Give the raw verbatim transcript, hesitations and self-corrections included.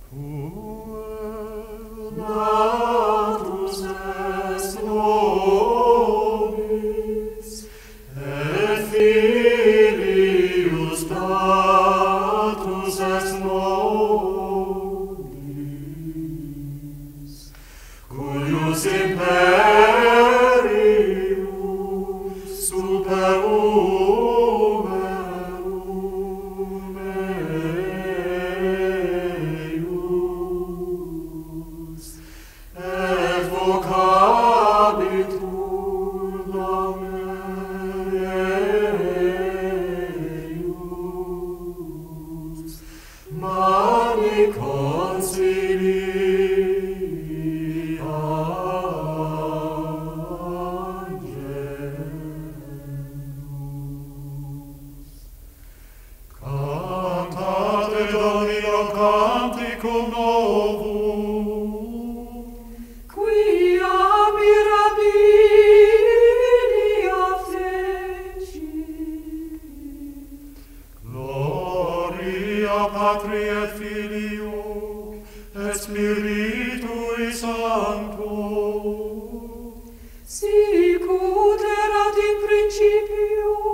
Natus est nobis, et Filius Natus est nobis, cuius imperium super uberum eius, et vocabitur nomen eius, mani concilii canticum novum, quia mirabilia fecit. Gloria Patri et Filio et Spiritui Sancto, Sic ut erat in principio